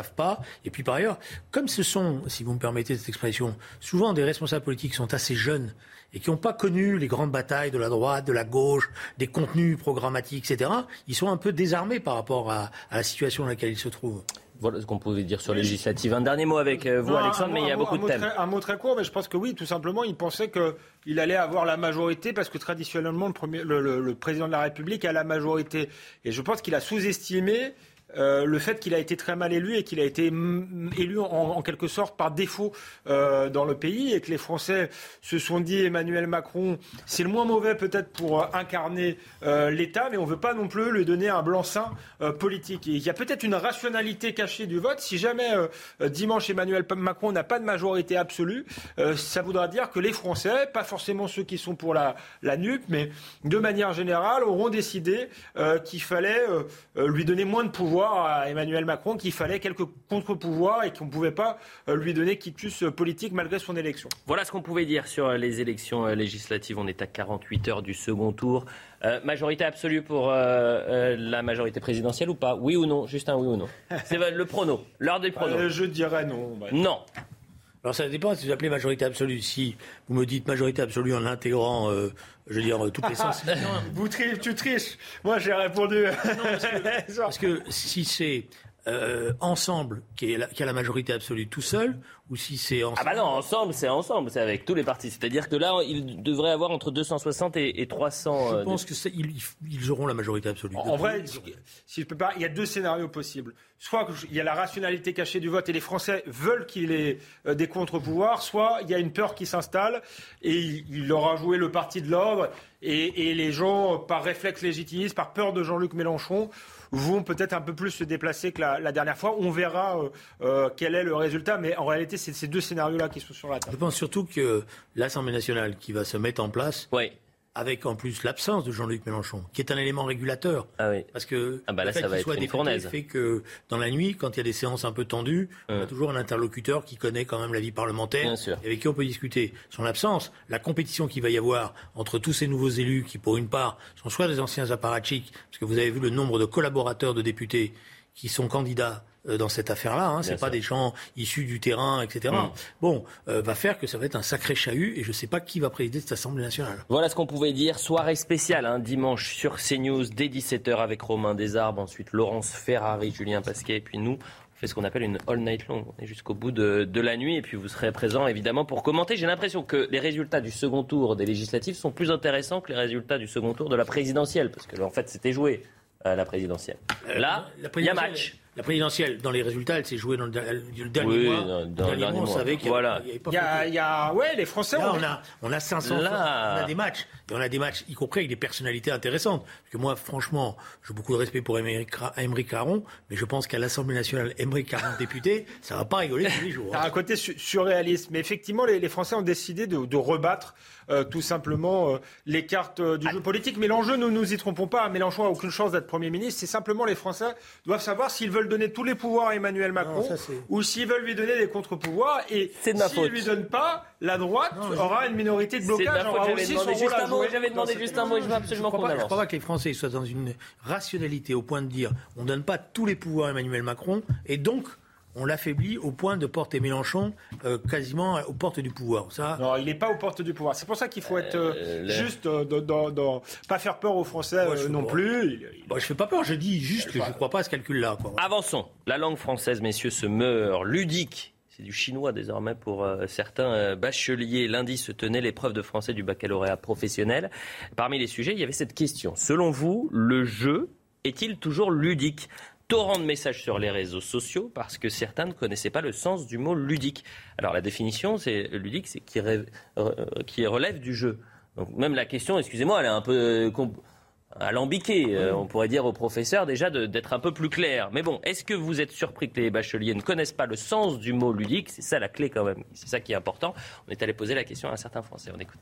savent pas. Et puis par ailleurs, comme ce sont, si vous me permettez cette expression, souvent des responsables politiques qui sont assez jeunes et qui n'ont pas connu les grandes batailles de la droite, de la gauche, des contenus programmatiques, et cetera, ils sont un peu désarmés par rapport à, à la situation dans laquelle ils se trouvent. Voilà ce qu'on pouvait dire sur les législatives. Un dernier mot avec vous, non, Alexandre, mais il y a beaucoup de thèmes. Très, un mot très court, mais je pense que oui, tout simplement, il pensait qu'il allait avoir la majorité parce que traditionnellement, le, premier, le, le, le président de la République a la majorité. Et je pense qu'il a sous-estimé Euh, le fait qu'il a été très mal élu et qu'il a été m- élu en, en quelque sorte par défaut euh, dans le pays et que les Français se sont dit Emmanuel Macron, c'est le moins mauvais peut-être pour euh, incarner euh, l'État, mais on ne veut pas non plus lui donner un blanc-seing euh, politique. Et il y a peut-être une rationalité cachée du vote. Si jamais euh, dimanche Emmanuel Macron n'a pas de majorité absolue, euh, ça voudra dire que les Français, pas forcément ceux qui sont pour la, la N U P, mais de manière générale, auront décidé euh, qu'il fallait euh, lui donner moins de pouvoir à Emmanuel Macron, qu'il fallait quelques contre-pouvoirs et qu'on ne pouvait pas lui donner quitus politique malgré son élection. Voilà ce qu'on pouvait dire sur les élections législatives. On est à quarante-huit heures du second tour. Euh, majorité absolue pour euh, euh, la majorité présidentielle ou pas ? Oui ou non ? Juste un oui ou non. C'est le prono, l'heure des pronos. Euh, je dirais non. Bah, non. Alors ça dépend si vous appelez majorité absolue. Si vous me dites majorité absolue en intégrant, euh, je veux dire, toutes les sensibilités. Vous tri- tu triches. Moi j'ai répondu. Non, parce, que, parce que si c'est euh, ensemble qui, est la, qui a la majorité absolue tout seul, ou si c'est ensemble... Ah bah non, ensemble c'est ensemble, c'est avec tous les partis. C'est-à-dire que là, il devrait avoir entre deux cent soixante et, et trois cents... Je euh, pense de... qu'ils ils auront la majorité absolue. En, en vrai, si, si je peux pas, il y a deux scénarios possibles. Soit il y a la rationalité cachée du vote et les Français veulent qu'il ait euh, des contre-pouvoirs, soit il y a une peur qui s'installe et il, il aura joué le parti de l'ordre et, et les gens, par réflexe légitimiste, par peur de Jean-Luc Mélenchon, vont peut-être un peu plus se déplacer que la, la dernière fois. On verra euh, euh, quel est le résultat, mais en réalité, c'est ces deux scénarios-là qui sont sur la table. Je pense surtout que l'Assemblée nationale qui va se mettre en place, oui. avec en plus l'absence de Jean-Luc Mélenchon, qui est un élément régulateur. Ah oui. Parce que ah bah là, le fait ça va qu'il être soit une député fournaise. fait que dans la nuit, quand il y a des séances un peu tendues, hum. on a toujours un interlocuteur qui connaît quand même la vie parlementaire, Bien sûr. et avec qui on peut discuter. Son absence, la compétition qu'il va y avoir entre tous ces nouveaux élus qui, pour une part, sont soit des anciens apparatchiks, parce que vous avez vu le nombre de collaborateurs de députés qui sont candidats dans cette affaire-là, hein, c'est Bien pas sûr. des gens issus du terrain, et cetera. Mmh. Bon, euh, va faire que ça va être un sacré chahut et je sais pas qui va présider cette Assemblée nationale. Voilà ce qu'on pouvait dire. Soirée spéciale, hein, dimanche sur CNews dès dix-sept heures avec Romain Desarbes, ensuite Laurence Ferrari, Julien Pasquet et puis nous. On fait ce qu'on appelle une all night long. On est jusqu'au bout de, de la nuit et puis vous serez présents évidemment pour commenter. J'ai l'impression que les résultats du second tour des législatives sont plus intéressants que les résultats du second tour de la présidentielle parce que là, en fait c'était joué à la présidentielle. Là, il y a match. La présidentielle, dans les résultats, elle s'est jouée dans le, le dernier oui, mois. Dans, dans le dernier, dernier mois, mois, on savait qu'il y voilà. avait, il y avait pas Il y a, il y a, ouais, les Français. Là, ont... on a, on a cinq cents. Là... On a des matchs. Et on a des matchs, y compris avec des personnalités intéressantes. Parce que moi, franchement, j'ai beaucoup de respect pour Aymeric Caron, mais je pense qu'à l'Assemblée nationale, Aymeric Caron député, ça va pas rigoler tous les jours. Hein. Un côté su- surréaliste. Mais effectivement, les, les Français ont décidé de, de rebattre euh, tout simplement euh, les cartes euh, du jeu politique. Mais l'enjeu, nous nous y trompons pas. Mélenchon a aucune chance d'être Premier ministre. C'est simplement les Français doivent savoir s'ils veulent donner tous les pouvoirs à Emmanuel Macron. Non, ça, ou s'ils veulent lui donner des contre-pouvoirs. Et s'ils ne lui donnent pas, la droite non, aura une minorité de blocage. Aura aussi son rôle à jouer. J'avais demandé juste un mot et je veux absolument qu'on avance. Je ne crois pas que les Français soient dans une rationalité au point de dire on ne donne pas tous les pouvoirs à Emmanuel Macron et donc on l'affaiblit au point de porter Mélenchon euh, quasiment aux portes du pouvoir. Ça... Non, il n'est pas aux portes du pouvoir. C'est pour ça qu'il faut être euh, juste, euh, dans, dans, dans, pas faire peur aux Français Moi, euh, non pas. plus. Il, il... Bon, je ne fais pas peur, je dis juste je que pas. je ne crois pas à ce calcul-là. Quoi. Avançons. La langue française, messieurs, se meurt. Ludique. C'est du chinois désormais pour euh, certains euh, bacheliers. Lundi se tenait l'épreuve de français du baccalauréat professionnel. Parmi les sujets, il y avait cette question. Selon vous, le jeu est-il toujours ludique ? Torrent de messages sur les réseaux sociaux parce que certains ne connaissaient pas le sens du mot ludique. Alors la définition, c'est ludique, c'est qui, rêve, euh, qui relève du jeu. Donc même la question, excusez-moi, elle est un peu euh, comp- alambiquée. Euh, on pourrait dire au professeur déjà de, d'être un peu plus clair. Mais bon, est-ce que vous êtes surpris que les bacheliers ne connaissent pas le sens du mot ludique ? C'est ça la clé quand même. C'est ça qui est important. On est allé poser la question à un certain Français. On écoute.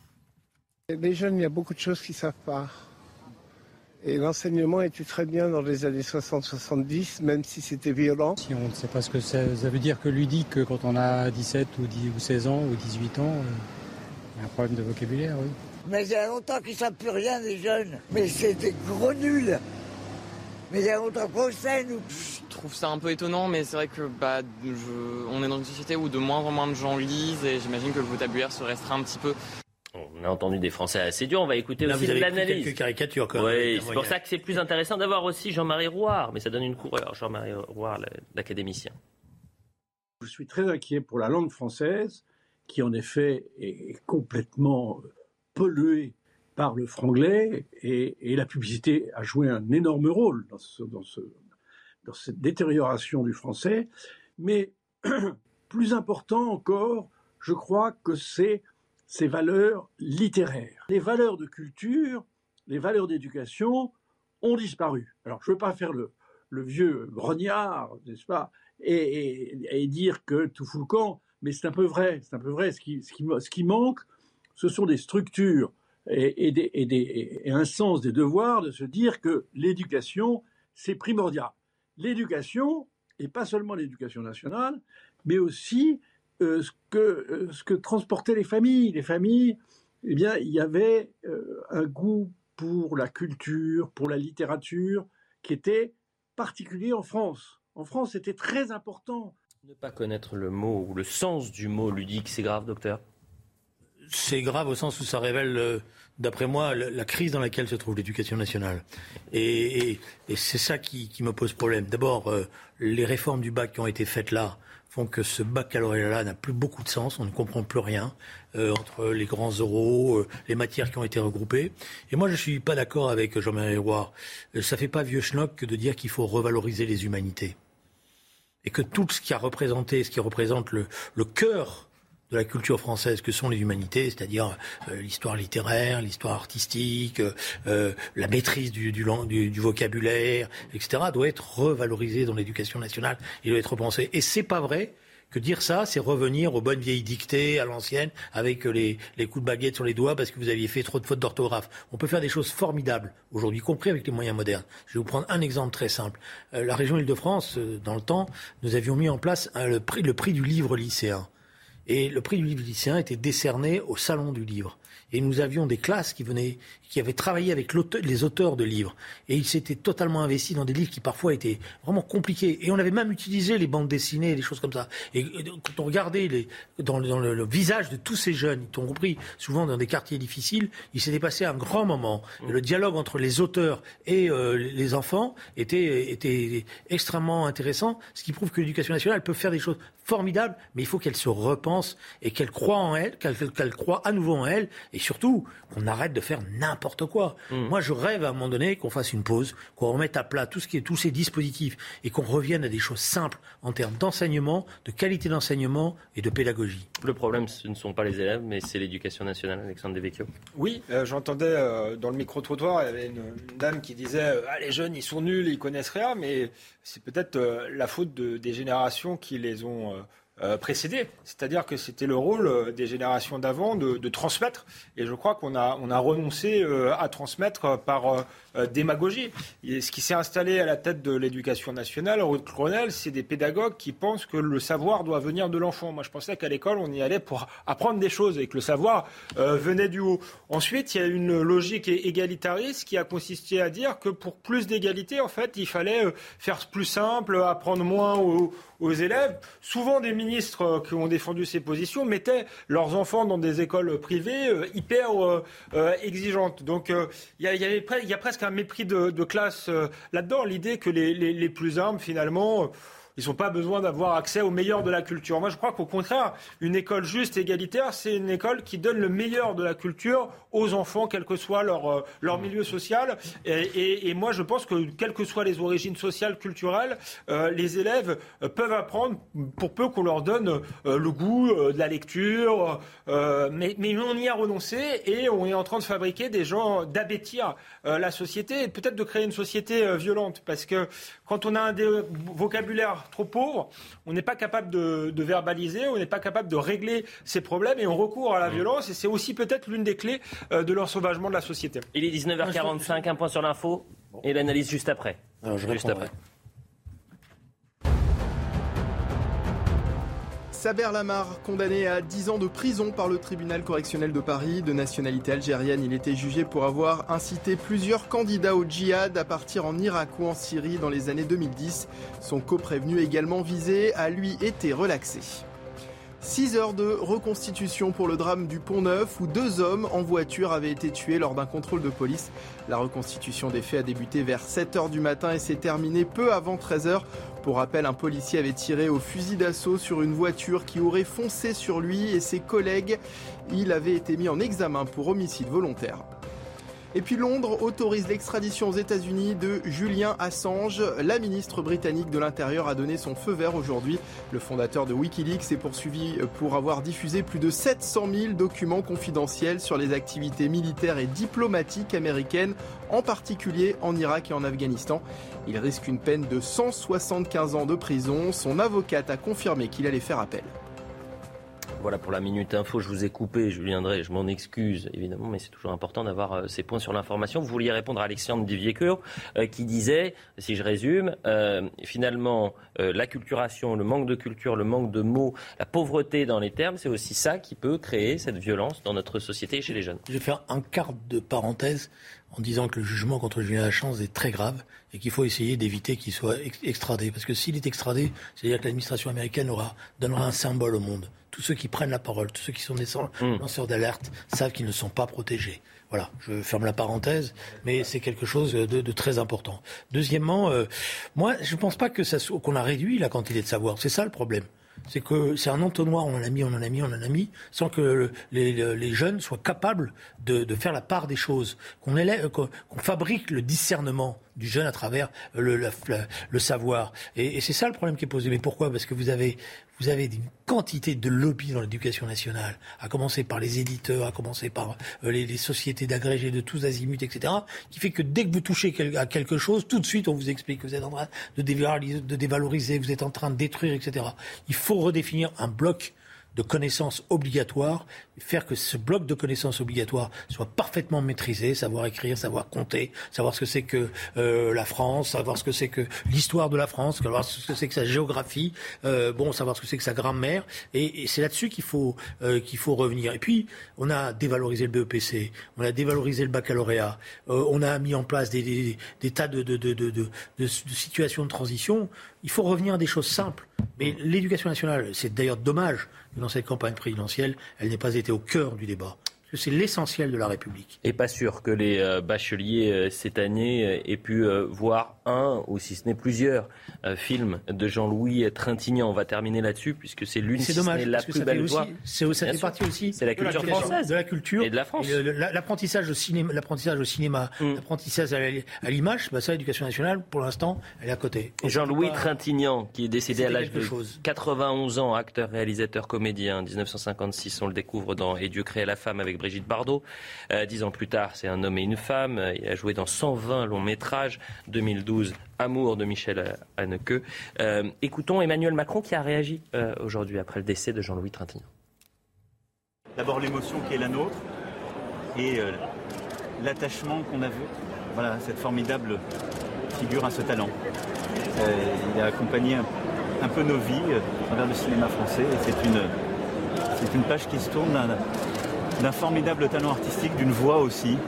Les jeunes, il y a beaucoup de choses qu'ils ne savent pas. Et l'enseignement était très bien dans les années soixante soixante-dix, même si c'était violent. Si on ne sait pas ce que ça, ça veut dire que ludique, quand on a dix-sept ou, dix, ou seize ans ou dix-huit ans, il y a un problème de vocabulaire, oui. Mais il y a longtemps qu'ils ne savent plus rien, les jeunes. Mais c'est des gros nuls. Mais il y a autre procès, nous. Je trouve ça un peu étonnant, mais c'est vrai que bah, je... on est dans une société où de moins en moins de gens lisent et j'imagine que le vocabulaire se restreint un petit peu. On a entendu des Français assez durs, on va écouter Là, aussi vous avez l'analyse. quelques caricatures quand même. Oui, c'est pour ça que c'est plus intéressant d'avoir aussi Jean-Marie Rouard, mais ça donne une couleur, Jean-Marie Rouard, l'académicien. Je suis très inquiet pour la langue française, qui en effet est complètement polluée par le franglais, et, et la publicité a joué un énorme rôle dans, ce, dans, ce, dans cette détérioration du français. Mais plus important encore, je crois que c'est ces valeurs littéraires. Les valeurs de culture, les valeurs d'éducation ont disparu. Alors, je ne veux pas faire le, le vieux grognard, n'est-ce pas, et, et, et dire que tout fout le camp, mais c'est un peu vrai. C'est un peu vrai. Ce qui, ce qui, ce qui manque, ce sont des structures et, et, des, et, des, et un sens des devoirs de se dire que l'éducation, c'est primordial. L'éducation, et pas seulement l'éducation nationale, mais aussi Euh, ce, que, euh, ce que transportaient les familles. Les familles, eh bien, il y avait euh, un goût pour la culture, pour la littérature, qui était particulier en France. En France, c'était très important. Ne pas connaître le mot ou le sens du mot ludique, c'est grave, docteur ? C'est grave au sens où ça révèle, euh, d'après moi, la, la crise dans laquelle se trouve l'éducation nationale. Et, et, et c'est ça qui, qui me pose problème. D'abord, euh, les réformes du bac qui ont été faites là font que ce baccalauréat-là n'a plus beaucoup de sens, on ne comprend plus rien euh, entre les grands oraux, euh, les matières qui ont été regroupées. Et moi, je ne suis pas d'accord avec Jean-Marie Rouard. Euh, ça ne fait pas vieux schnock que de dire qu'il faut revaloriser les humanités. Et que tout ce qui a représenté, ce qui représente le, le cœur de la culture française que sont les humanités, c'est-à-dire euh, l'histoire littéraire, l'histoire artistique, euh, la maîtrise du, du, du, du vocabulaire, et cetera, doit être revalorisé dans l'éducation nationale, il doit être repensé. Et c'est pas vrai que dire ça, c'est revenir aux bonnes vieilles dictées à l'ancienne, avec les, les coups de baguette sur les doigts parce que vous aviez fait trop de fautes d'orthographe. On peut faire des choses formidables aujourd'hui, y compris avec les moyens modernes. Je vais vous prendre un exemple très simple. Euh, la région Île-de-France, euh, dans le temps, nous avions mis en place euh, le, prix, le prix du livre lycéen. Et le prix du livre lycéen était décerné au Salon du Livre. Et nous avions des classes qui venaient, qui avaient travaillé avec l'auteur, les auteurs de livres. Et ils s'étaient totalement investis dans des livres qui parfois étaient vraiment compliqués. Et on avait même utilisé les bandes dessinées, des choses comme ça. Et quand on regardait les, dans, dans le, le visage de tous ces jeunes, ils ont compris, souvent dans des quartiers difficiles, il s'était passé un grand moment. Et le dialogue entre les auteurs et euh, les enfants était, était extrêmement intéressant, ce qui prouve que l'éducation nationale peut faire des choses formidables, mais il faut qu'elle se repense et qu'elle croie en elle, qu'elle, qu'elle croie à nouveau en elle, et surtout qu'on arrête de faire n'importe quoi. Mmh. Moi, je rêve à un moment donné qu'on fasse une pause, qu'on remette à plat tout ce qui est, tous ces dispositifs et qu'on revienne à des choses simples en termes d'enseignement, de qualité d'enseignement et de pédagogie. Le problème, ce ne sont pas les élèves, mais c'est l'éducation nationale, Alexandre Devecchio. Oui, euh, j'entendais euh, dans le micro-trottoir, il y avait une, une dame qui disait euh, ah, les jeunes, ils sont nuls, ils connaissent rien, mais c'est peut-être euh, la faute de, des générations qui les ont euh, Euh, précédé, c'est-à-dire que c'était le rôle euh, des générations d'avant de, de transmettre, et je crois qu'on a, on a renoncé euh, à transmettre par euh, euh, démagogie. Et ce qui s'est installé à la tête de l'éducation nationale, Ruth Cronel, c'est des pédagogues qui pensent que le savoir doit venir de l'enfant. Moi, je pensais qu'à l'école, on y allait pour apprendre des choses et que le savoir euh, venait du haut. Ensuite, il y a une logique égalitariste qui a consisté à dire que pour plus d'égalité, en fait, il fallait euh, faire plus simple, apprendre moins aux, aux élèves. Souvent, des ministres qui ont défendu ces positions mettaient leurs enfants dans des écoles privées euh, hyper euh, euh, exigeantes. Donc il euh, y, y, y a presque un mépris de, de classe euh, là-dedans. L'idée que les, les, les plus humbles, finalement, euh, ils n'ont pas besoin d'avoir accès au meilleur de la culture. Moi, je crois qu'au contraire, une école juste et égalitaire, c'est une école qui donne le meilleur de la culture aux enfants, quel que soit leur, euh, leur milieu social. Et, et, et moi, je pense que, quelles que soient les origines sociales, culturelles, euh, les élèves euh, peuvent apprendre pour peu qu'on leur donne euh, le goût euh, de la lecture. Euh, mais, mais on y a renoncé et on est en train de fabriquer des gens, d'abêtir euh, la société et peut-être de créer une société euh, violente. Parce que quand on a un des vocabulaire trop pauvre, on n'est pas capable de, de verbaliser, on n'est pas capable de régler ces problèmes et on recourt à la violence et c'est aussi peut-être l'une des clés euh, de l'ensauvagement de la société. Il est dix-neuf heures quarante-cinq, un point sur l'info et l'analyse juste après. Alors, je juste après. Saber Lamar, condamné à dix ans de prison par le tribunal correctionnel de Paris. De nationalité algérienne, il était jugé pour avoir incité plusieurs candidats au djihad à partir en Irak ou en Syrie dans les années deux mille dix. Son coprévenu également visé a lui été relaxé. Six heures de reconstitution pour le drame du Pont-Neuf où deux hommes en voiture avaient été tués lors d'un contrôle de police. La reconstitution des faits a débuté vers sept heures du matin et s'est terminée peu avant treize heures. Pour rappel, un policier avait tiré au fusil d'assaut sur une voiture qui aurait foncé sur lui et ses collègues. Il avait été mis en examen pour homicide volontaire. Et puis Londres autorise l'extradition aux États-Unis de Julian Assange. La ministre britannique de l'Intérieur a donné son feu vert aujourd'hui. Le fondateur de Wikileaks est poursuivi pour avoir diffusé plus de sept cent mille documents confidentiels sur les activités militaires et diplomatiques américaines, en particulier en Irak et en Afghanistan. Il risque une peine de cent soixante-quinze ans de prison. Son avocate a confirmé qu'il allait faire appel. Voilà pour la Minute Info, je vous ai coupé, Julien Drey, je m'en excuse évidemment, mais c'est toujours important d'avoir euh, ces points sur l'information. Vous vouliez répondre à Alexandre Devecchio euh, qui disait, si je résume, euh, finalement euh, l'acculturation, le manque de culture, le manque de mots, la pauvreté dans les termes, c'est aussi ça qui peut créer cette violence dans notre société et chez les jeunes. Je vais faire un quart de parenthèse en disant que le jugement contre Julian Assange est très grave et qu'il faut essayer d'éviter qu'il soit ex- extradé. Parce que s'il est extradé, c'est-à-dire que l'administration américaine aura, donnera un symbole au monde. Tous ceux qui prennent la parole, tous ceux qui sont des lanceurs d'alerte savent qu'ils ne sont pas protégés. Voilà, je ferme la parenthèse, mais c'est quelque chose de, de très important. Deuxièmement, euh, moi, je ne pense pas que ça, qu'on a réduit la quantité de savoir. C'est ça le problème. C'est que c'est un entonnoir, on en a mis, on en a mis, on en a mis, sans que le, les, les jeunes soient capables de, de faire la part des choses, qu'on, élève, qu'on, qu'on fabrique le discernement du jeune à travers le, la, la, le savoir. Et, et c'est ça le problème qui est posé. Mais pourquoi ? Parce que vous avez, vous avez une quantité de lobbies dans l'éducation nationale, à commencer par les éditeurs, à commencer par euh, les, les sociétés d'agrégés de tous azimuts, et cetera, qui fait que dès que vous touchez à quelque chose, tout de suite on vous explique que vous êtes en train de dévaloriser, de dévaloriser, vous êtes en train de détruire, et cetera. Il faut redéfinir un bloc de connaissances obligatoires, faire que ce bloc de connaissances obligatoires soit parfaitement maîtrisé, savoir écrire, savoir compter, savoir ce que c'est que euh, la France, savoir ce que c'est que l'histoire de la France, savoir ce que c'est que sa géographie, euh, bon, savoir ce que c'est que sa grammaire, et, et c'est là-dessus qu'il faut euh, qu'il faut revenir. Et puis, on a dévalorisé le B E P C, on a dévalorisé le baccalauréat, euh, on a mis en place des, des, des tas de, de, de, de, de, de situations de transition. Il faut revenir à des choses simples. Mais l'éducation nationale, c'est d'ailleurs dommage que dans cette campagne présidentielle, elle n'ait pas été au cœur du débat. Parce que c'est l'essentiel de la République. Et pas sûr que les euh, bacheliers euh, cette année euh, aient pu euh, voir un, ou si ce n'est plusieurs, euh, films de Jean-Louis Trintignant. On va terminer là-dessus, puisque c'est l'une, c'est si dommage, ce n'est la plus belle voix. C'est, ça fait partie aussi c'est la culture de française. De la culture et de la France. Et le, l'apprentissage au cinéma, l'apprentissage, au cinéma mm. l'apprentissage à, à l'image, bah ça, l'éducation nationale, pour l'instant, elle est à côté. Et Jean-Louis pas... Trintignant, qui est décédé C'était à l'âge de chose. quatre-vingt-onze ans, acteur, réalisateur, comédien, dix-neuf cent cinquante-six, on le découvre dans Et Dieu créa la femme avec Brigitte Bardot. Euh, dix ans plus tard, c'est Un homme et une femme. Il a joué dans cent vingt longs métrages. deux mille douze, Amour de Michel Haneke. Euh, écoutons Emmanuel Macron qui a réagi euh, aujourd'hui après le décès de Jean-Louis Trintignant. D'abord l'émotion qui est la nôtre et euh, l'attachement qu'on a vu. Voilà, cette formidable figure à ce talent. Euh, il a accompagné un, un peu nos vies euh, à travers le cinéma français et c'est une, c'est une page qui se tourne d'un, d'un formidable talent artistique, d'une voix aussi,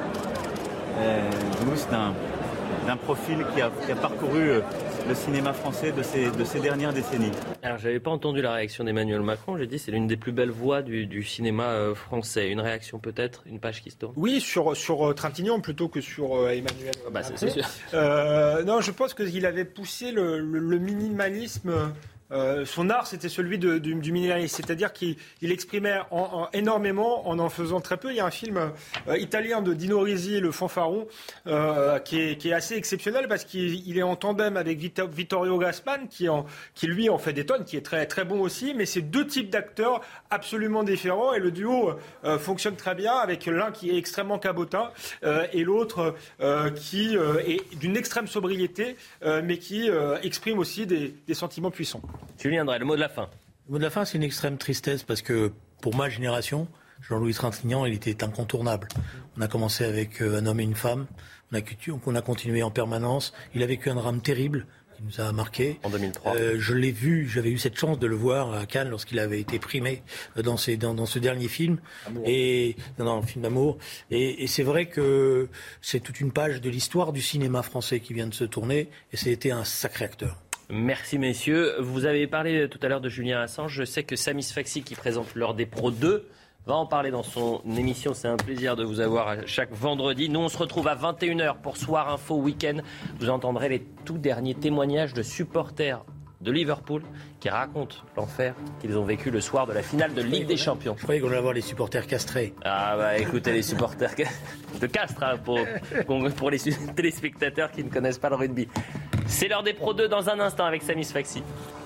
euh, douce, d'un, d'un profil qui a, qui a parcouru euh, le cinéma français de ces, de ces dernières décennies. Alors, je n'avais pas entendu la réaction d'Emmanuel Macron. J'ai dit c'est l'une des plus belles voix du, du cinéma euh, français. Une réaction peut-être, une page qui se tourne. Oui, sur, sur euh, Trintignant plutôt que sur euh, Emmanuel Macron. Bah, c'est, c'est sûr. Euh, non, je pense qu'il avait poussé le, le, le minimalisme. Euh, son art, c'était celui de, du, du minimalisme, c'est-à-dire qu'il il exprimait en, en, énormément en en faisant très peu. Il y a un film euh, italien de Dino Risi, Le Fanfaron, euh, qui, est, qui est assez exceptionnel parce qu'il il est en tandem avec Vito, Vittorio Gassman, qui, en, qui lui en fait des tonnes, qui est très, très bon aussi, mais c'est deux types d'acteurs absolument différents et le duo euh, fonctionne très bien avec l'un qui est extrêmement cabotin euh, et l'autre euh, qui euh, est d'une extrême sobriété, euh, mais qui euh, exprime aussi des, des sentiments puissants. Julien Drey, le mot de la fin. Le mot de la fin, c'est une extrême tristesse parce que pour ma génération, Jean-Louis Trintignant, il était incontournable. On a commencé avec Un homme et une femme, on a, on a continué en permanence. Il a vécu un drame terrible Il nous a marqué. En deux mille trois. Euh, je l'ai vu, j'avais eu cette chance de le voir à Cannes lorsqu'il avait été primé dans, ses, dans, dans ce dernier film. Amour. Et, dans, dans le film d'amour. Et, et c'est vrai que c'est toute une page de l'histoire du cinéma français qui vient de se tourner. Et c'était un sacré acteur. Merci messieurs. Vous avez parlé tout à l'heure de Julien Assange. Je sais que Samy Sfaxi, qui présente l'heure des pros deux, va en parler dans son émission. C'est un plaisir de vous avoir chaque vendredi. Nous, on se retrouve à vingt et une heures pour Soir Info Week-end. Vous entendrez les tout derniers témoignages de supporters de Liverpool qui racontent l'enfer qu'ils ont vécu le soir de la finale de Ligue des Champions. Je croyais qu'on allait avoir les supporters castrés. Ah bah écoutez, les supporters de Castres, hein, pour, pour les téléspectateurs qui ne connaissent pas le rugby. C'est l'heure des Pro deux dans un instant avec Samy Sfaxi.